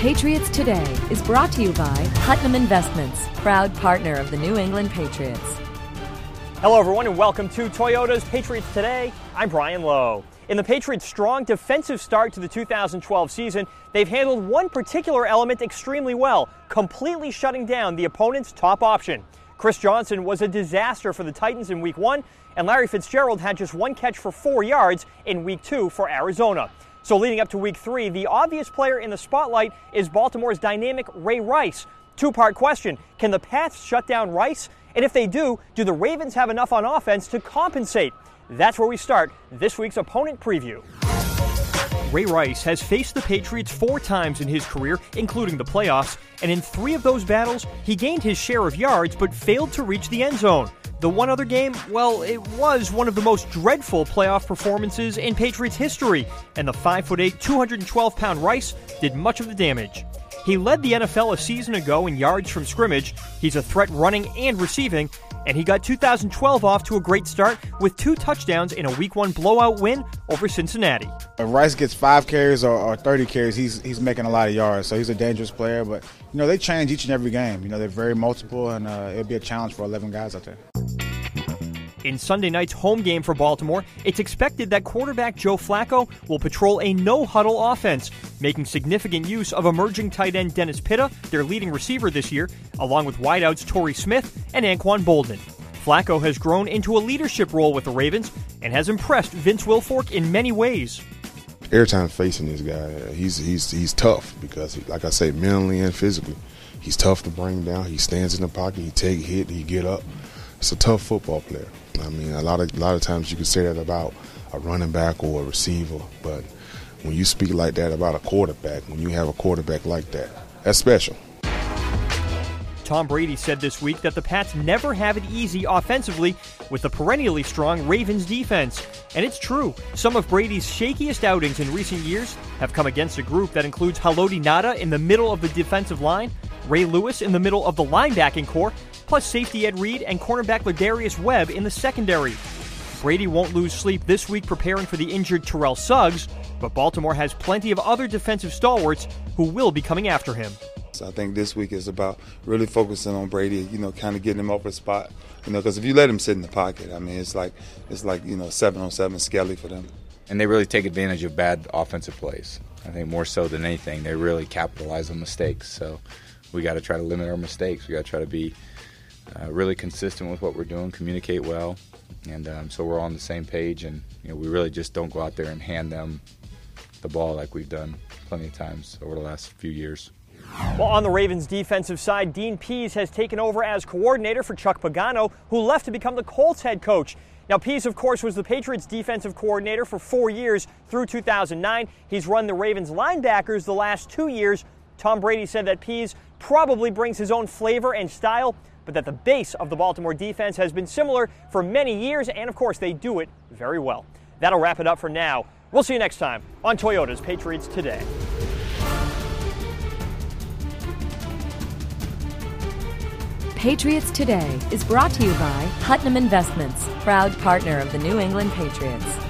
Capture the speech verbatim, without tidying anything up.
Patriots Today is brought to you by Putnam Investments, proud partner of the New England Patriots. Hello, everyone, and welcome to Toyota's Patriots Today. I'm Brian Lowe. In the Patriots' strong defensive start to the two thousand twelve season, they've handled one particular element extremely well, completely shutting down the opponent's top option. Chris Johnson was a disaster for the Titans in week one, and Larry Fitzgerald had just one catch for four yards in week two for Arizona. So leading up to week three, the obvious player in the spotlight is Baltimore's dynamic Ray Rice. Two-part question: can the Pats shut down Rice? And if they do, do the Ravens have enough on offense to compensate? That's where we start this week's opponent preview. Ray Rice has faced the Patriots four times in his career, including the playoffs, and in three of those battles, he gained his share of yards but failed to reach the end zone. The one other game, well, it was one of the most dreadful playoff performances in Patriots history, and the five foot eight, two hundred twelve pound Rice did much of the damage. He led the N F L a season ago in yards from scrimmage. He's a threat running and receiving, and he got two thousand twelve off to a great start with two touchdowns in a week one blowout win over Cincinnati. If Rice gets five carries or, or thirty carries, he's he's making a lot of yards, so he's a dangerous player. But, you know, they change each and every game. You know, they're very multiple, and uh, it'll be a challenge for eleven guys out there. In Sunday night's home game for Baltimore, it's expected that quarterback Joe Flacco will patrol a no-huddle offense, making significant use of emerging tight end Dennis Pitta, their leading receiver this year, along with wideouts Torrey Smith and Anquan Boldin. Flacco has grown into a leadership role with the Ravens and has impressed Vince Wilfork in many ways. Every time facing this guy, he's he's he's tough because, he, like I say, mentally and physically, he's tough to bring down. He stands in the pocket, he take a hit, he get up. It's a tough football player. I mean, a lot of a lot of times you could say that about a running back or a receiver, but when you speak like that about a quarterback, when you have a quarterback like that, that's special. Tom Brady said this week that the Pats never have it easy offensively with the perennially strong Ravens defense. And it's true. Some of Brady's shakiest outings in recent years have come against a group that includes Haloti Ngata in the middle of the defensive line, Ray Lewis in the middle of the linebacking core, plus safety Ed Reed and cornerback Ladarius Webb in the secondary. Brady won't lose sleep this week preparing for the injured Terrell Suggs, but Baltimore has plenty of other defensive stalwarts who will be coming after him. So I think this week is about really focusing on Brady, you know, kind of getting him off his spot, you know, because if you let him sit in the pocket, I mean, it's like it's like you know, seven on seven Skelly for them. And they really take advantage of bad offensive plays. I think more so than anything, they really capitalize on mistakes. So we got to try to limit our mistakes. We got to try to be uh, really consistent with what we're doing, communicate well, and um, so we're all on the same page. And you know, we really just don't go out there and hand them the ball like we've done plenty of times over the last few years. Well, on the Ravens' defensive side, Dean Pease has taken over as coordinator for Chuck Pagano, who left to become the Colts head coach. Now, Pease, of course, was the Patriots' defensive coordinator for four years through two thousand nine. He's run the Ravens' linebackers the last two years. Tom Brady said that Pease probably brings his own flavor and style, but that the base of the Baltimore defense has been similar for many years, and, of course, they do it very well. That'll wrap it up for now. We'll see you next time on Toyota's Patriots Today. Patriots Today is brought to you by Putnam Investments, proud partner of the New England Patriots.